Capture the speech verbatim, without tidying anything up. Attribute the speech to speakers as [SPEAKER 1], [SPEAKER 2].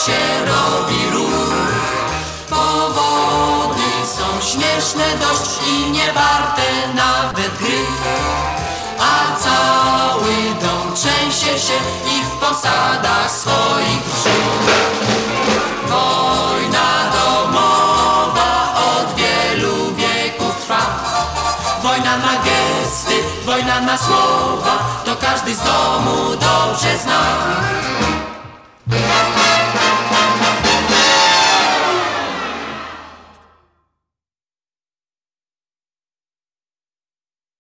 [SPEAKER 1] się robi ruch. Powody są śmieszne dość i nie warte nawet gry, a cały dom trzęsie się i w posadach swoich drży. Wojna domowa od wielu wieków trwa. Wojna na gesty, wojna na słowa, to każdy z domu dobrze zna.